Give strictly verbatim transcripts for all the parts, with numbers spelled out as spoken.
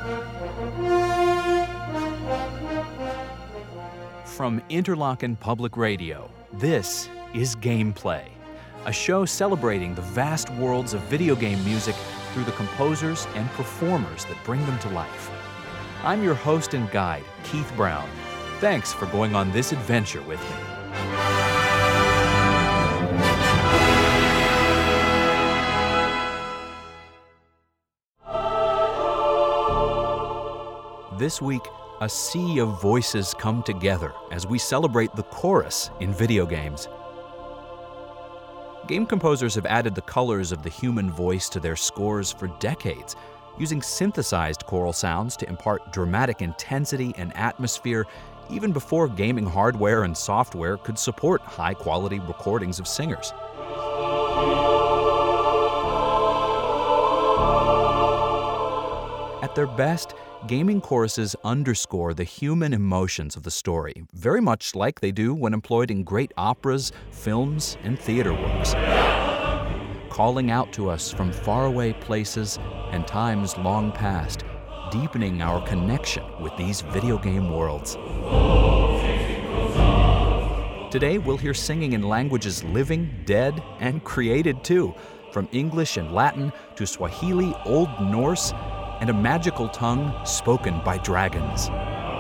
From Interlochen Public Radio, this is Gameplay, a show celebrating the vast worlds of video game music through the composers and performers that bring them to life. I'm your host and guide, Keith Brown. Thanks for going on this adventure with me. This week, a sea of voices come together as we celebrate the chorus in video games. Game composers have added the colors of the human voice to their scores for decades, using synthesized choral sounds to impart dramatic intensity and atmosphere even before gaming hardware and software could support high-quality recordings of singers. At their best, gaming choruses underscore the human emotions of the story, very much like they do when employed in great operas, films, and theater works, calling out to us from faraway places and times long past, deepening our connection with these video game worlds. Today, we'll hear singing in languages living, dead, and created too, from English and Latin to Swahili, Old Norse, and a magical tongue spoken by dragons.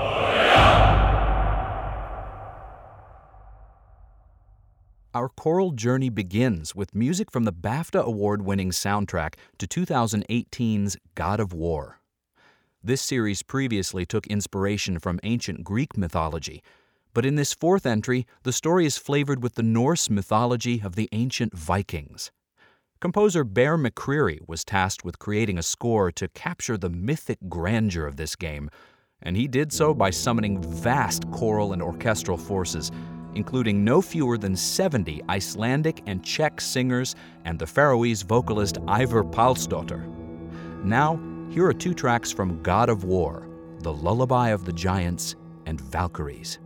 Our choral journey begins with music from the BAFTA award-winning soundtrack to two thousand eighteen's God of War. This series previously took inspiration from ancient Greek mythology, but in this fourth entry, the story is flavored with the Norse mythology of the ancient Vikings. Composer Bear McCreary was tasked with creating a score to capture the mythic grandeur of this game, and he did so by summoning vast choral and orchestral forces, including no fewer than seventy Icelandic and Czech singers and the Faroese vocalist Eivør Pálsdóttir. Now, here are two tracks from God of War, The Lullaby of the Giants and Valkyries.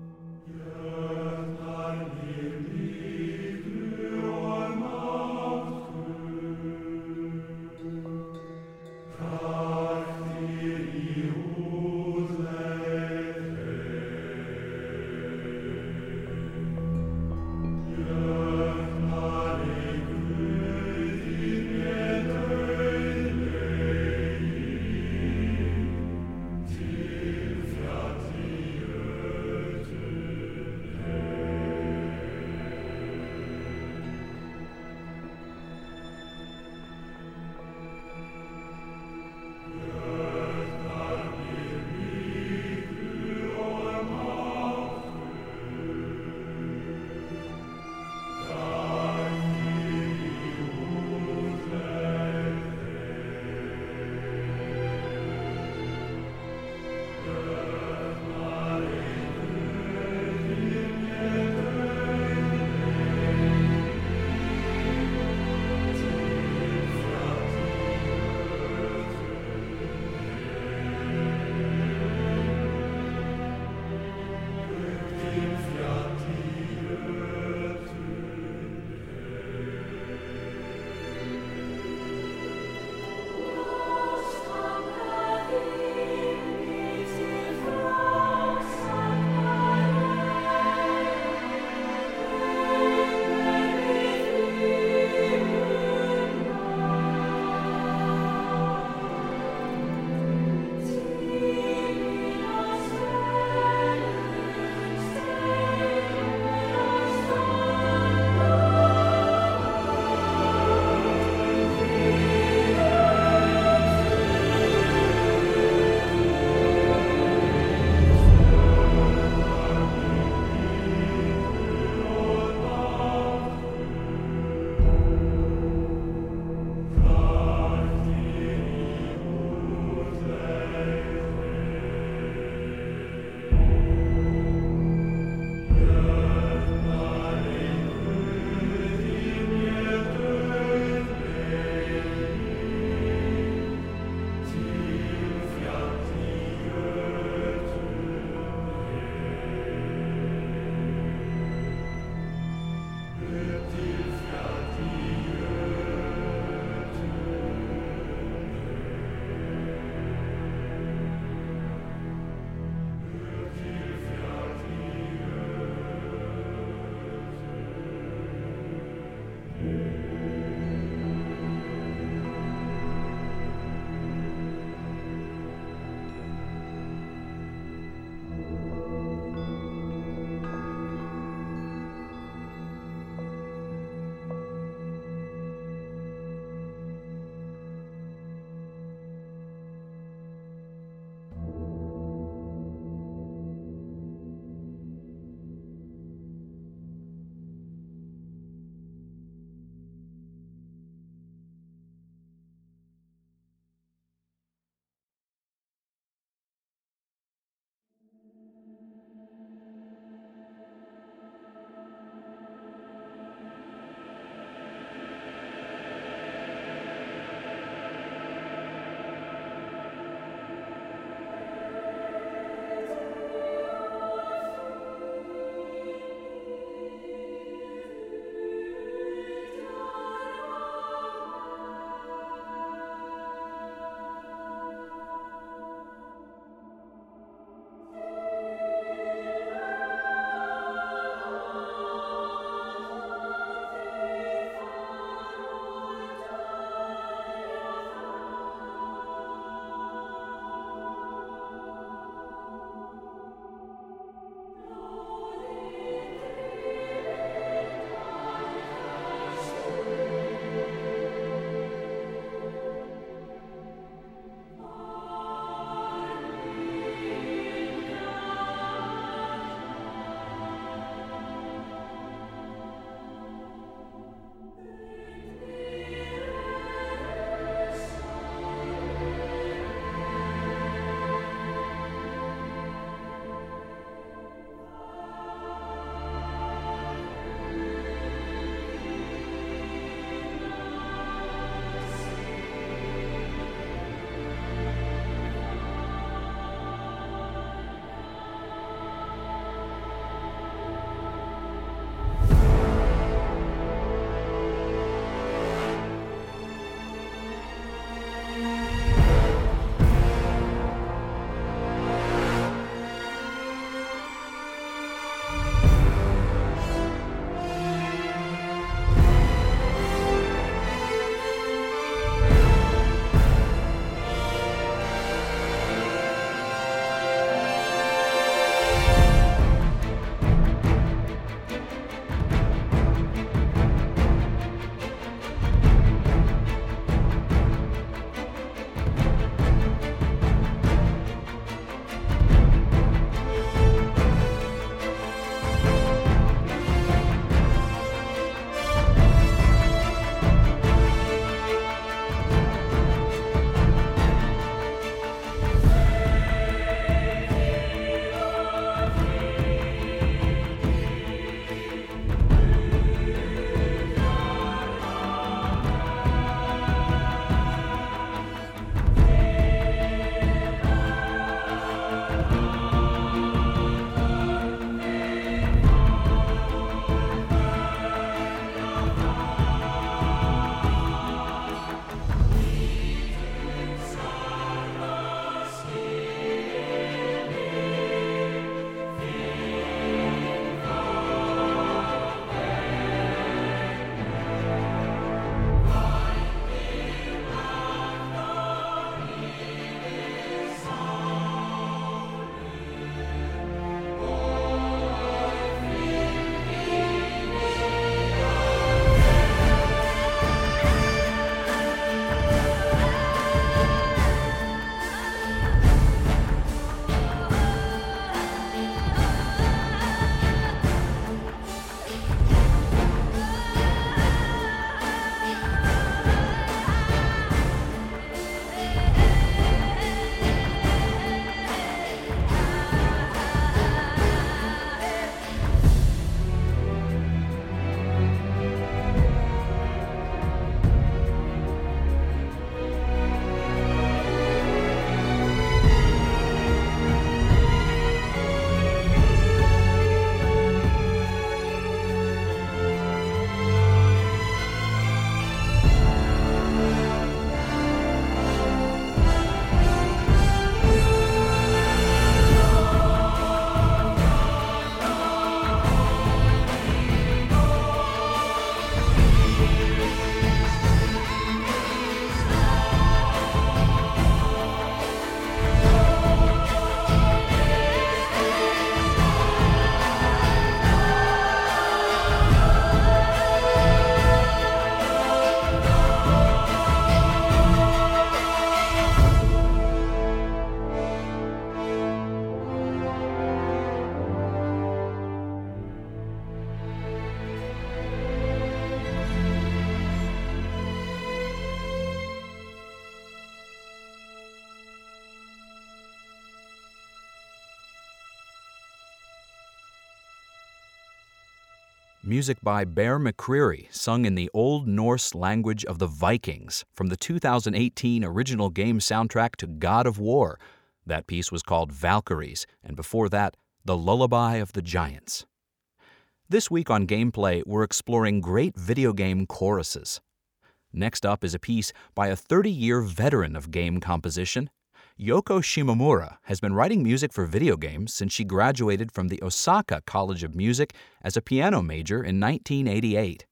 music by Bear McCreary, sung in the Old Norse language of the Vikings, from the two thousand eighteen original game soundtrack to God of War. That piece was called Valkyries, and before that, The Lullaby of the Giants. This week on Gameplay, we're exploring great video game choruses. Next up is a piece by a thirty-year veteran of game composition. Yoko Shimomura has been writing music for video games since she graduated from the Osaka College of Music as a piano major in nineteen eighty-eight.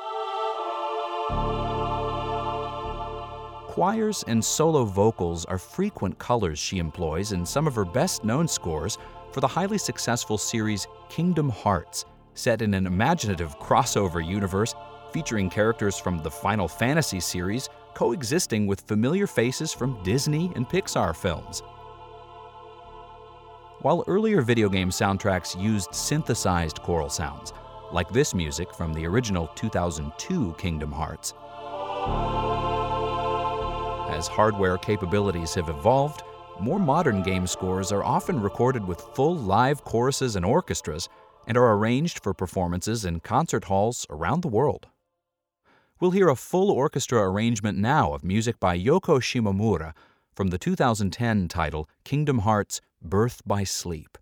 Choirs and solo vocals are frequent colors she employs in some of her best-known scores for the highly successful series Kingdom Hearts, set in an imaginative crossover universe featuring characters from the Final Fantasy series coexisting with familiar faces from Disney and Pixar films. While earlier video game soundtracks used synthesized choral sounds, like this music from the original two thousand two Kingdom Hearts. As hardware capabilities have evolved, more modern game scores are often recorded with full live choruses and orchestras and are arranged for performances in concert halls around the world. We'll hear a full orchestra arrangement now of music by Yoko Shimomura from the two thousand ten title Kingdom Hearts: Birth by Sleep.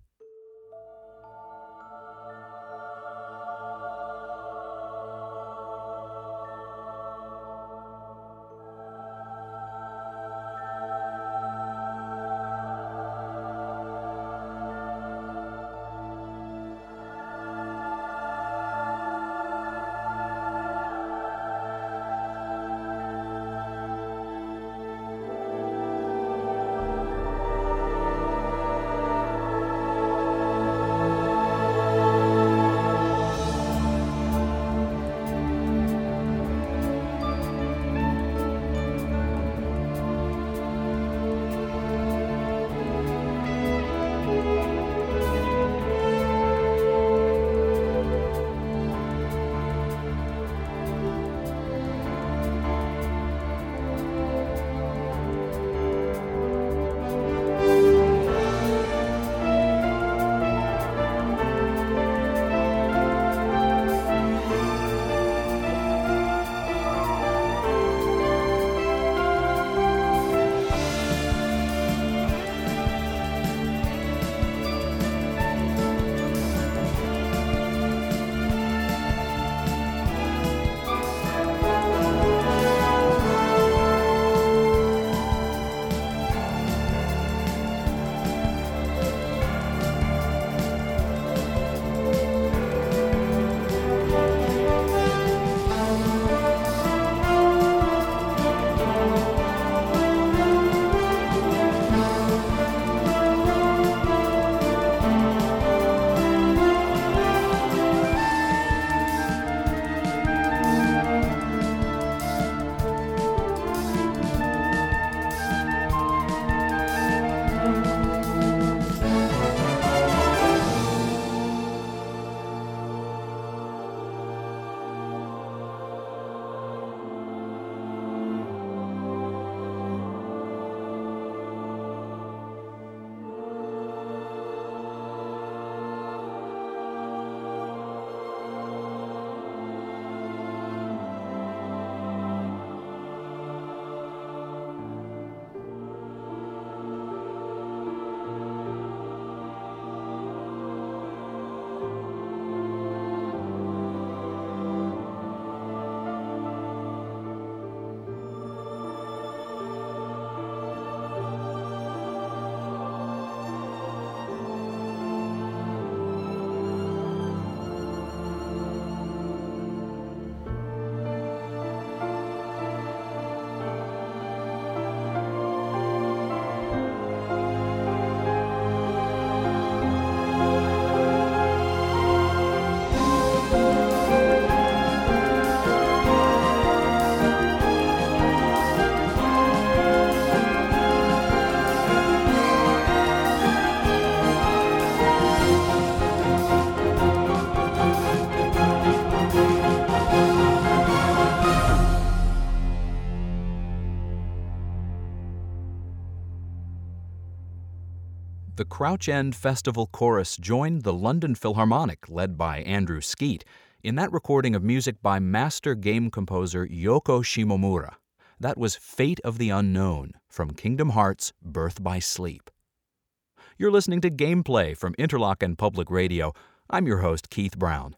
the Crouch End Festival Chorus joined the London Philharmonic, led by Andrew Skeet, in that recording of music by master game composer Yoko Shimomura. That was Fate of the Unknown from Kingdom Hearts Birth by Sleep. You're listening to Gameplay from Interlochen Public Radio. I'm your host, Keith Brown.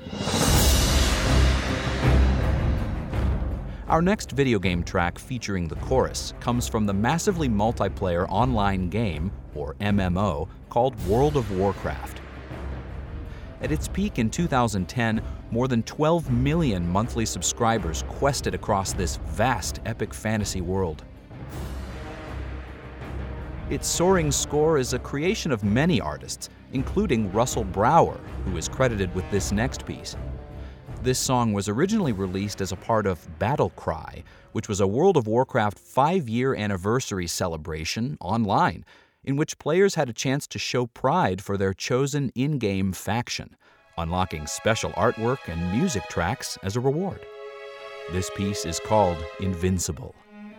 Our next video game track featuring the chorus comes from the massively multiplayer online game, or M M O, called World of Warcraft. At its peak in two thousand ten, more than twelve million monthly subscribers quested across this vast epic fantasy world. Its soaring score is a creation of many artists, including Russell Brower, who is credited with this next piece. This song was originally released as a part of Battle Cry, which was a World of Warcraft five-year anniversary celebration online, in which players had a chance to show pride for their chosen in-game faction, unlocking special artwork and music tracks as a reward. This piece is called Invincible.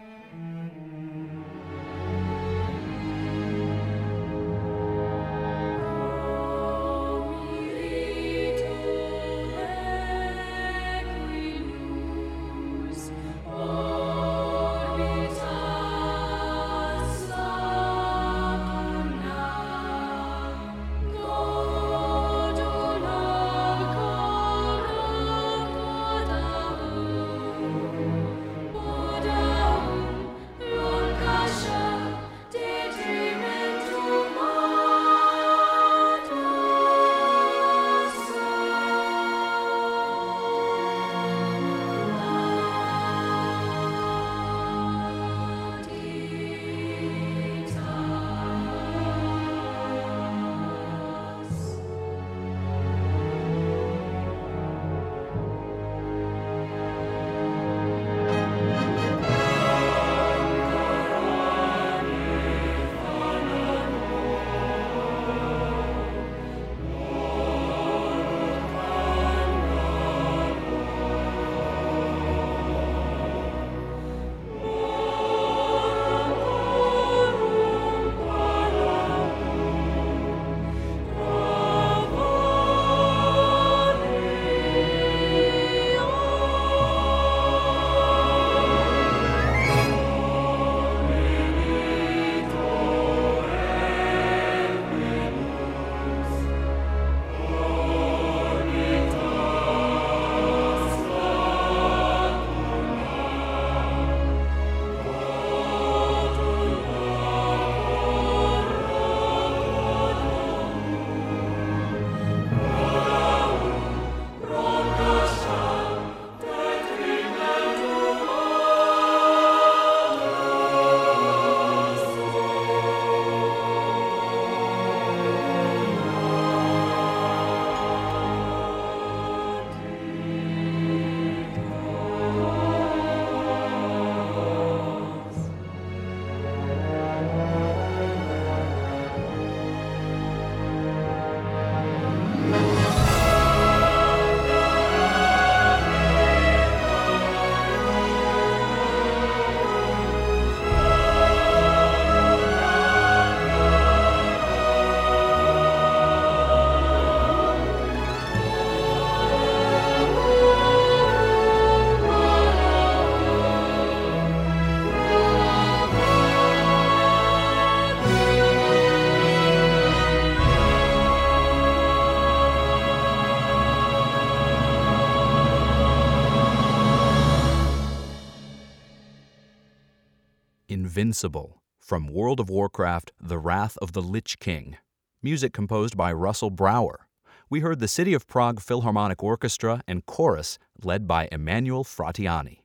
Invincible from World of Warcraft The Wrath of the Lich King. Music composed by Russell Brower. We heard the City of Prague Philharmonic Orchestra and chorus led by Emanuel Fratiani.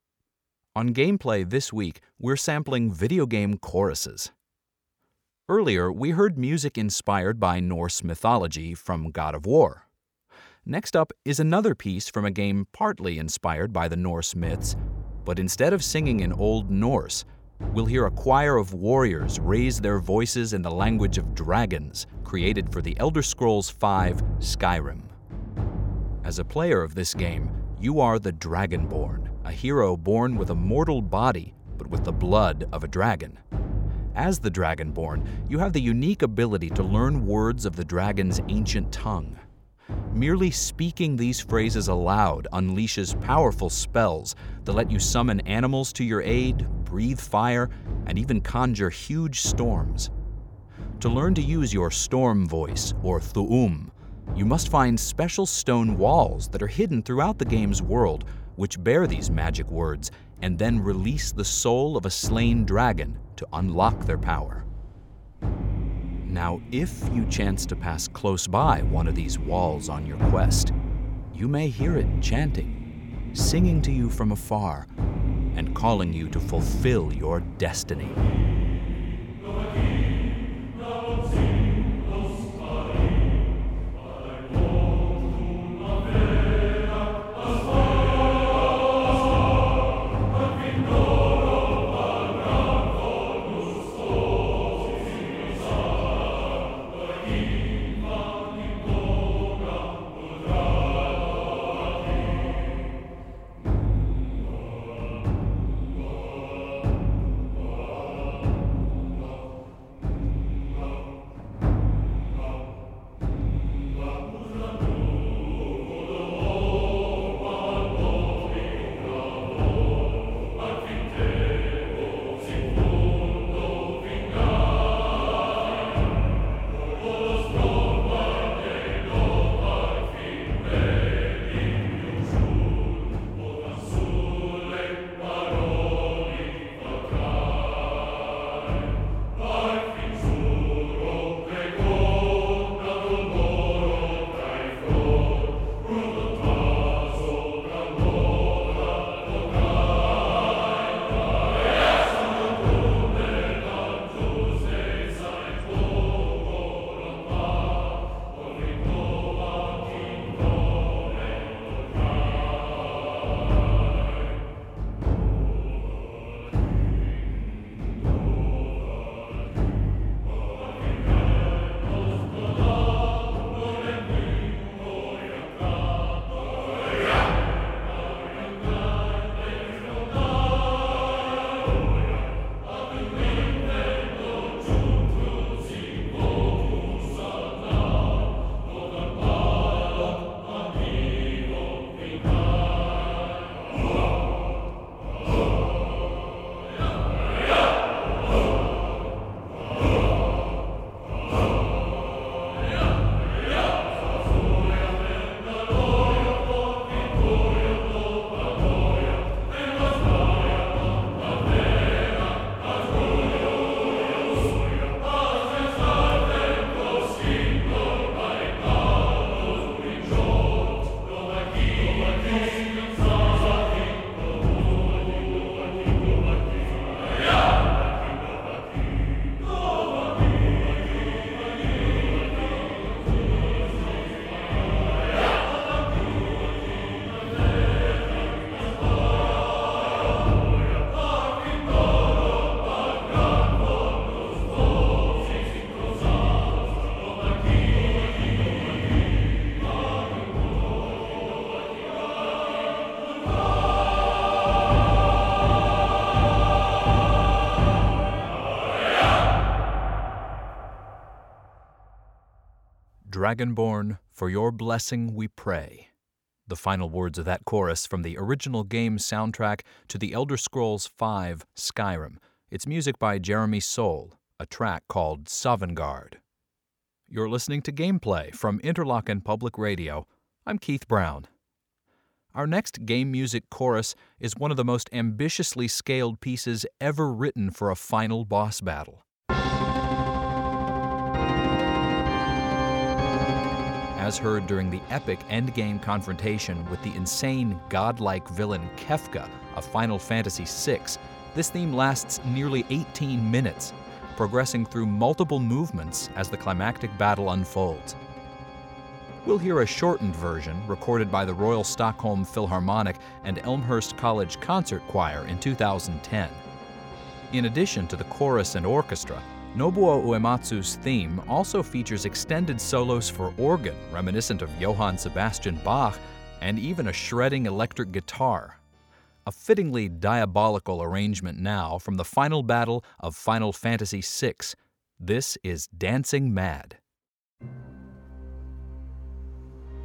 On Gameplay this week, we're sampling video game choruses. Earlier, we heard music inspired by Norse mythology from God of War. Next up is another piece from a game partly inspired by the Norse myths, but instead of singing in Old Norse, we'll hear a choir of warriors raise their voices in the language of dragons created for the Elder Scrolls five Skyrim. As a player of this game, you are the Dragonborn, a hero born with a mortal body but with the blood of a dragon. As the Dragonborn, you have the unique ability to learn words of the dragon's ancient tongue. Merely speaking these phrases aloud unleashes powerful spells that let you summon animals to your aid, breathe fire, and even conjure huge storms. To learn to use your storm voice, or thu'um, you must find special stone walls that are hidden throughout the game's world, which bear these magic words, and then release the soul of a slain dragon to unlock their power. Now, if you chance to pass close by one of these walls on your quest, you may hear it chanting, singing to you from afar, and calling you to fulfill your destiny. Dragonborn, for your blessing we pray. The final words of that chorus from the original game soundtrack to The Elder Scrolls five Skyrim. It's music by Jeremy Soule, a track called Sovngarde. You're listening to Gameplay from Interlochen Public Radio. I'm Keith Brown. Our next game music chorus is one of the most ambitiously scaled pieces ever written for a final boss battle. As heard during the epic endgame confrontation with the insane, godlike villain Kefka of Final Fantasy six, this theme lasts nearly eighteen minutes, progressing through multiple movements as the climactic battle unfolds. We'll hear a shortened version recorded by the Royal Stockholm Philharmonic and Elmhurst College Concert Choir in two thousand ten. In addition to the chorus and orchestra, Nobuo Uematsu's theme also features extended solos for organ reminiscent of Johann Sebastian Bach and even a shredding electric guitar. A fittingly diabolical arrangement now from the final battle of Final Fantasy six. This is Dancing Mad.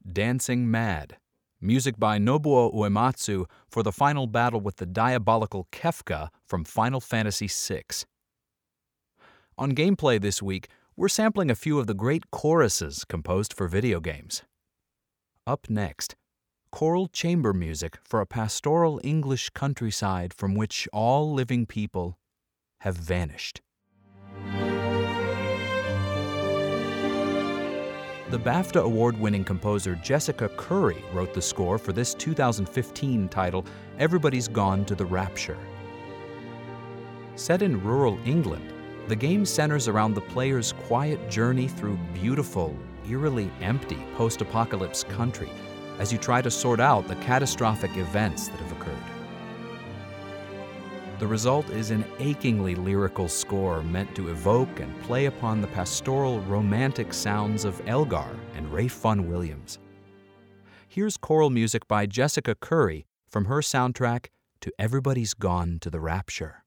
Dancing Mad, music by Nobuo Uematsu for the final battle with the diabolical Kefka from Final Fantasy six. On Gameplay this week, we're sampling a few of the great choruses composed for video games. Up next, choral chamber music for a pastoral English countryside from which all living people have vanished. The BAFTA award-winning composer Jessica Curry wrote the score for this two thousand fifteen title, Everybody's Gone to the Rapture. Set in rural England, the game centers around the player's quiet journey through beautiful, eerily empty post-apocalypse country as you try to sort out the catastrophic events that have occurred. The result is an achingly lyrical score meant to evoke and play upon the pastoral, romantic sounds of Elgar and Ray Fun Williams. Here's choral music by Jessica Curry from her soundtrack to Everybody's Gone to the Rapture.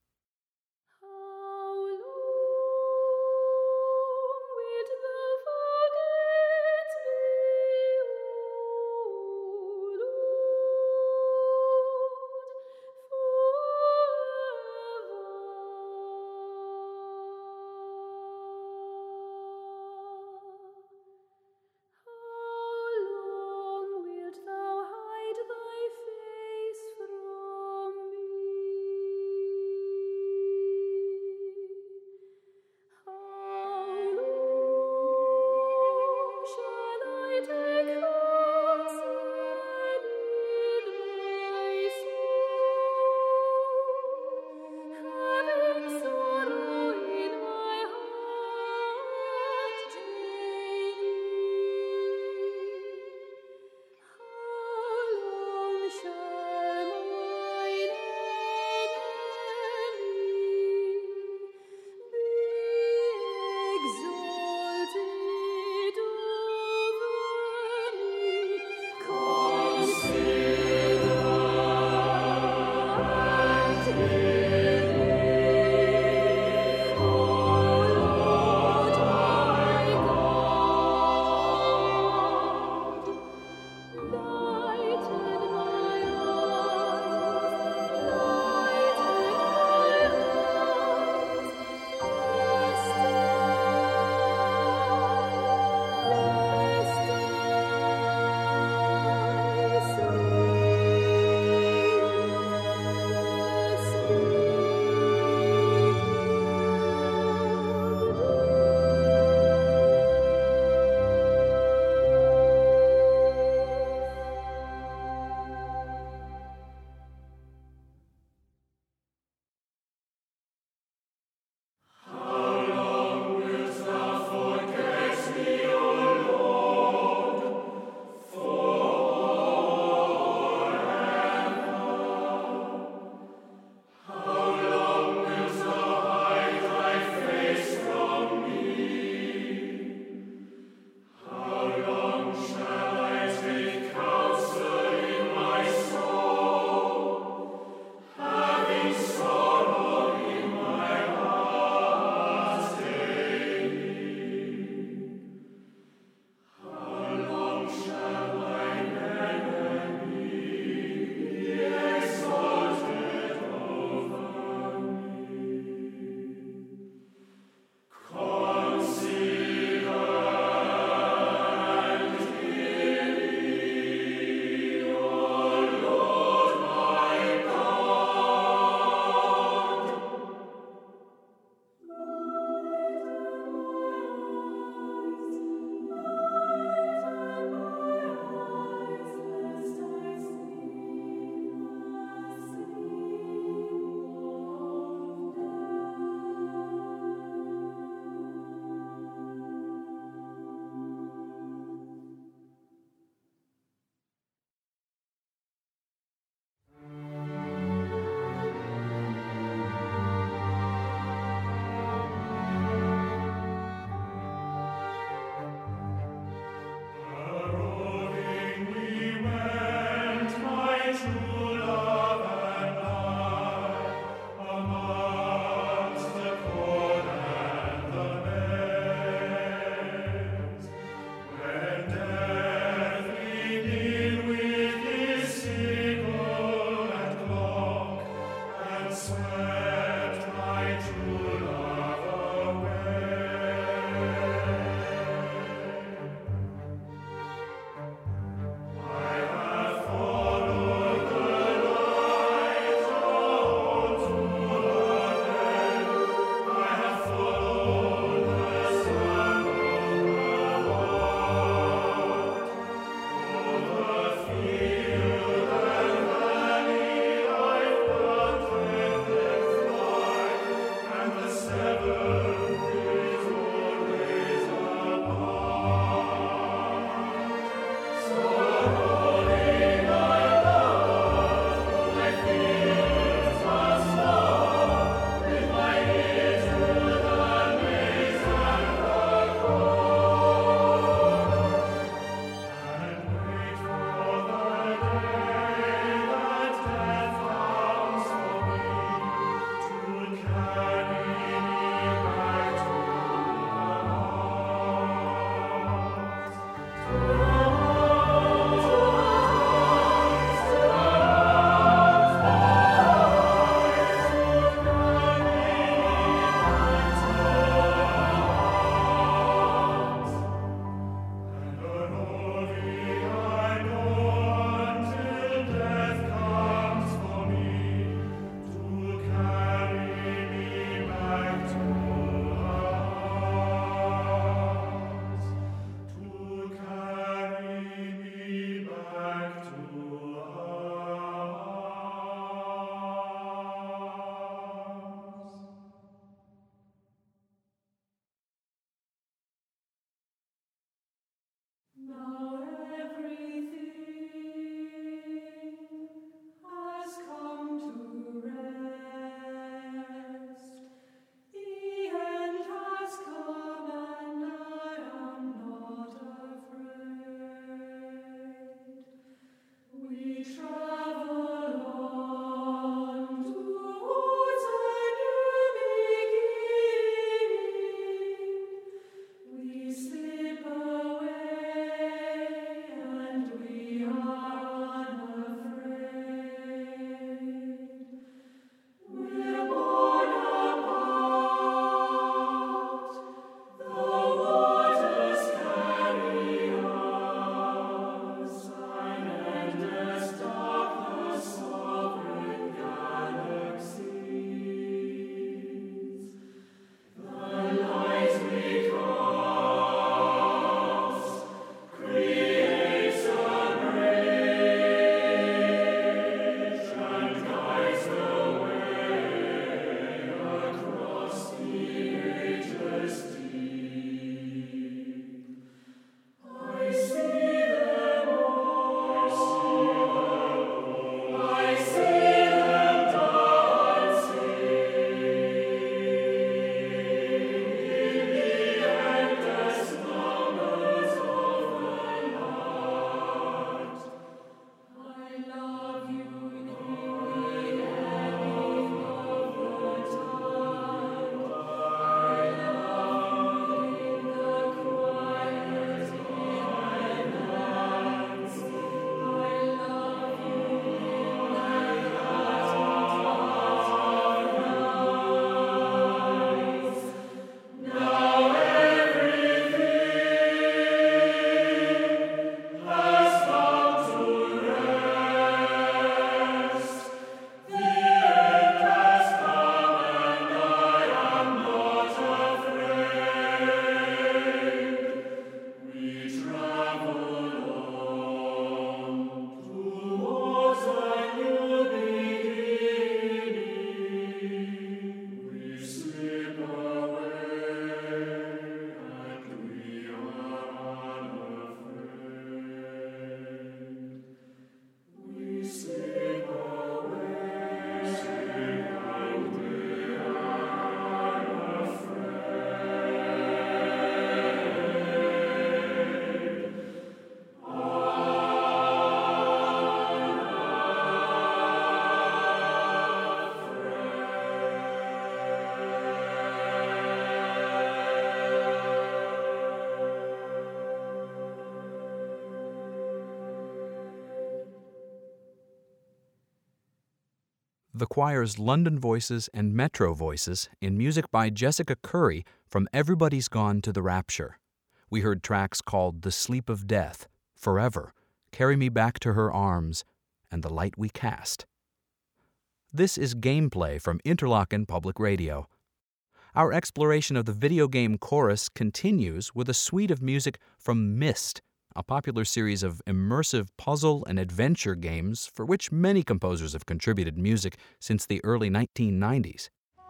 the choir's London Voices and Metro Voices in music by Jessica Curry from Everybody's Gone to the Rapture. We heard tracks called The Sleep of Death, Forever, Carry Me Back to Her Arms, and The Light We Cast. This is Gameplay from Interlochen Public Radio. Our exploration of the video game Chorus continues with a suite of music from Myst, a popular series of immersive puzzle and adventure games for which many composers have contributed music since the early nineteen nineties.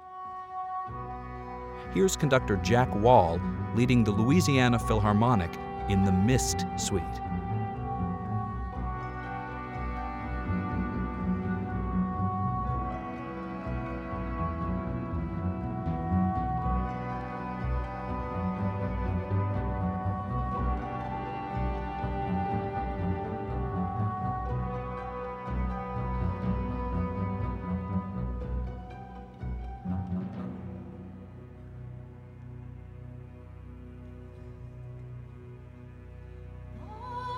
Here's conductor Jack Wall leading the Louisiana Philharmonic in the Myst Suite. Oh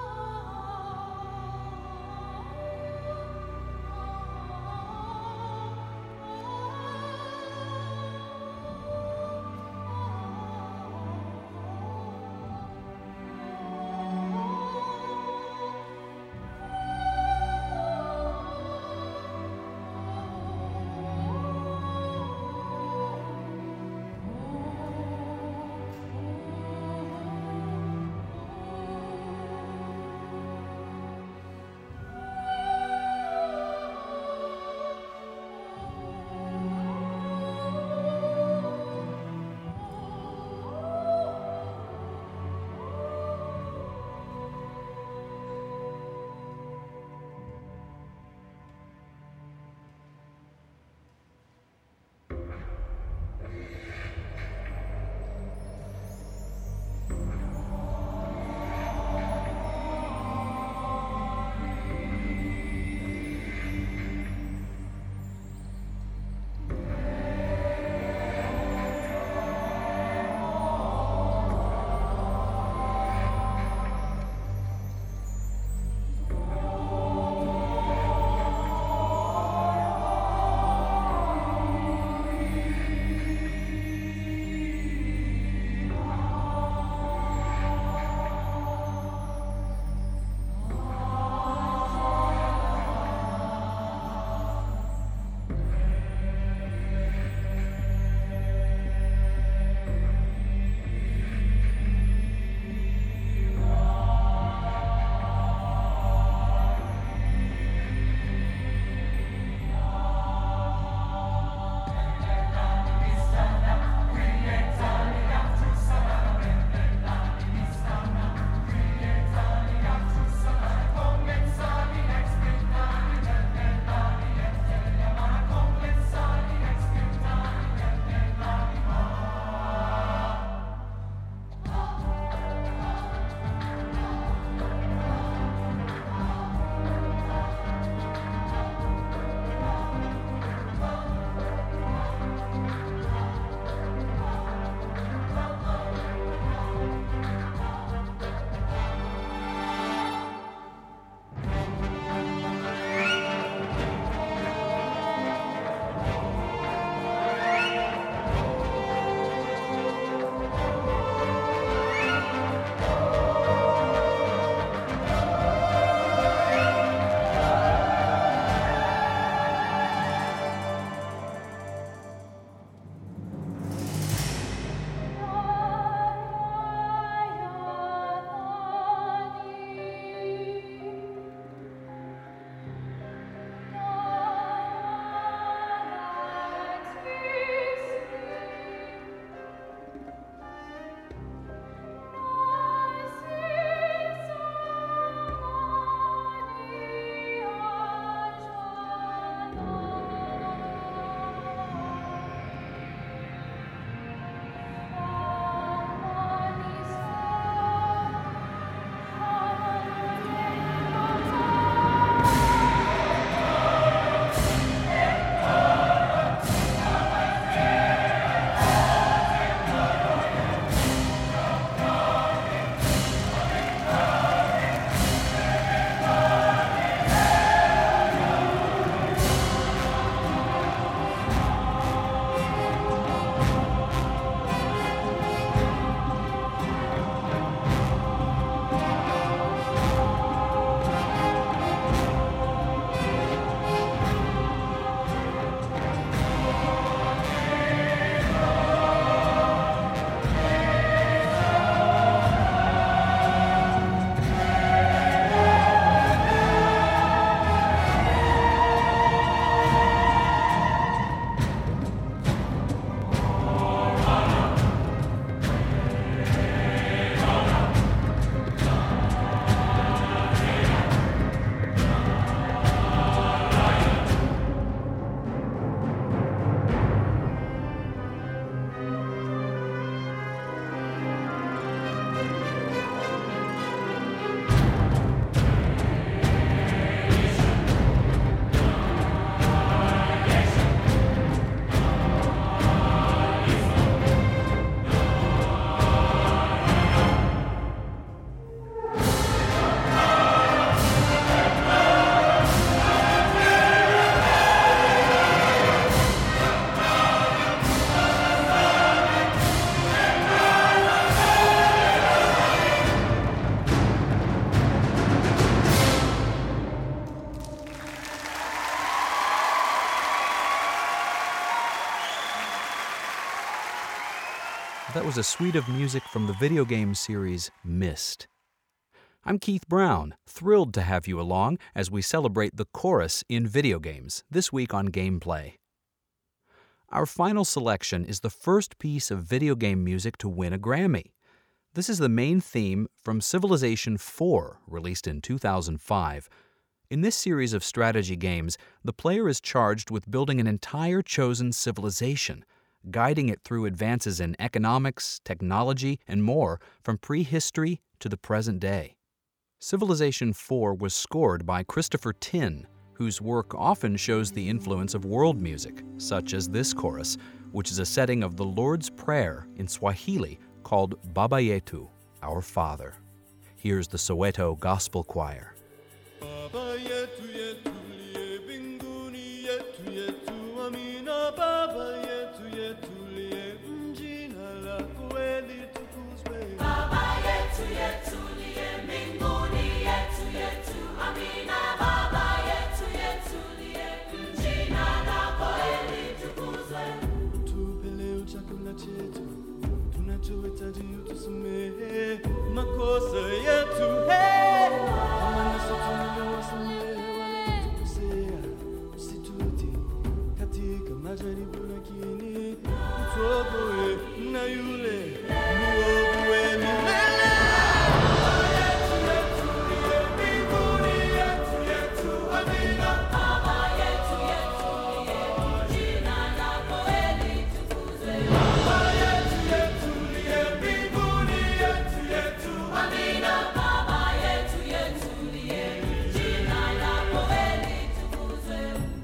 That was a suite of music from the video game series Myst. I'm Keith Brown, thrilled to have you along as we celebrate the chorus in video games, this week on Gameplay. Our final selection is the first piece of video game music to win a Grammy. This is the main theme from Civilization four, released in two thousand five. In this series of strategy games, the player is charged with building an entire chosen civilization, guiding it through advances in economics, technology, and more from prehistory to the present day. Civilization four was scored by Christopher Tin, whose work often shows the influence of world music, such as this chorus, which is a setting of the Lord's Prayer in Swahili called Baba Yetu, Our Father. Here's the Soweto Gospel Choir. Baba yetu yetu liye mbinguni yetu yetu amina. Baba yetu yetu liye jina lako litukuzwe. Baba yetu yetu liye mbinguni yetu yetu amina. Baba yetu yetu liye jina lako litukuzwe. Utupe leo chakula chetu, tunachohitaji utusamehe makosa yetu. Hey! Kama nasi tunawasamehe waliotukosea, usitutie katika majaribu, lakini utuokoe na yule mwovu wa milele. Baba yetu yetu liye mbinguni yetu yetu amina. Baba yetu yetu liye jina lako litukuzwe. Baba yetu yetu liye mbinguni yetu yetu amina. Baba yetu yetu liye jina lako litukuzwe.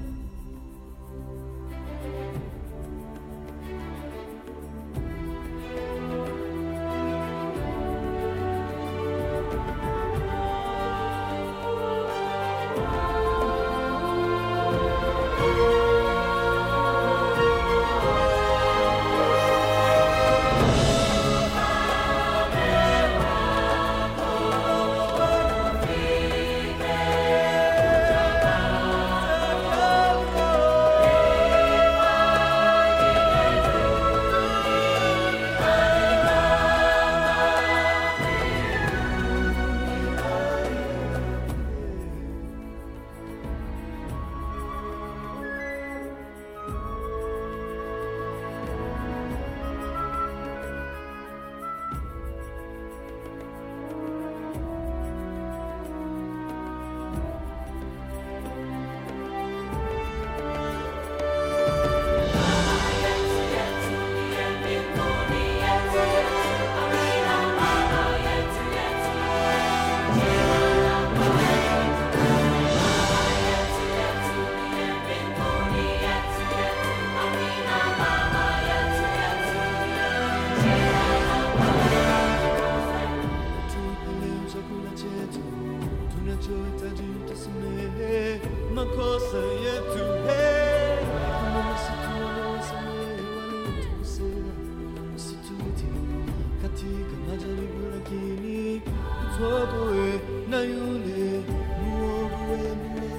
Tupe leo chakula chetu, tunachohitaji utusamehe makosa yetu. Hey! Kama nasi tunawasamehe waliotukosea, usitutie katika majaribu, lakini utuokoe na yule mwovu wa milele.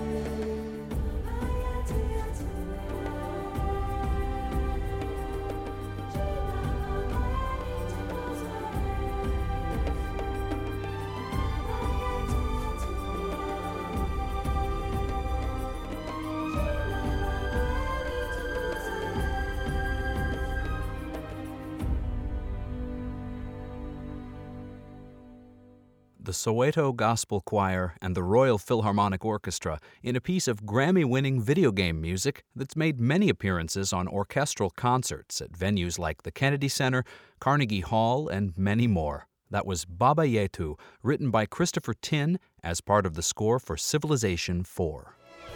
The Soweto Gospel Choir and the Royal Philharmonic Orchestra in a piece of Grammy-winning video game music that's made many appearances on orchestral concerts at venues like the Kennedy Center, Carnegie Hall, and many more. That was Baba Yetu, written by Christopher Tin as part of the score for Civilization four.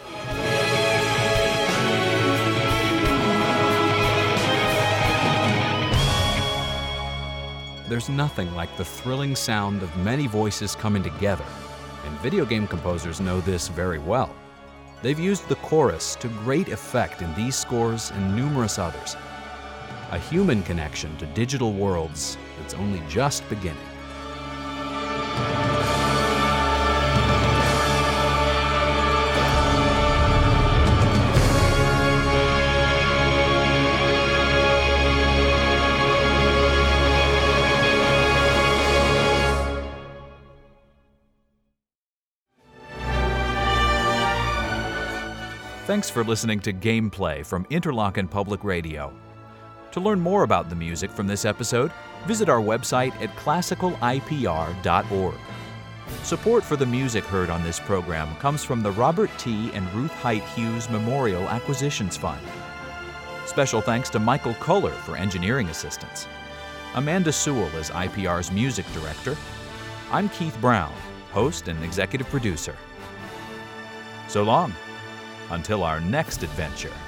There's nothing like the thrilling sound of many voices coming together, and video game composers know this very well. They've used the chorus to great effect in these scores and numerous others. A human connection to digital worlds that's only just beginning. Thanks for listening to Gameplay from Interlochen Public Radio. To learn more about the music from this episode, visit our website at classical I P R dot org. Support for the music heard on this program comes from the Robert T. and Ruth Height Hughes Memorial Acquisitions Fund. Special thanks to Michael Culler for engineering assistance. Amanda Sewell is I P R's music director. I'm Keith Brown, host and executive producer. So long, until our next adventure.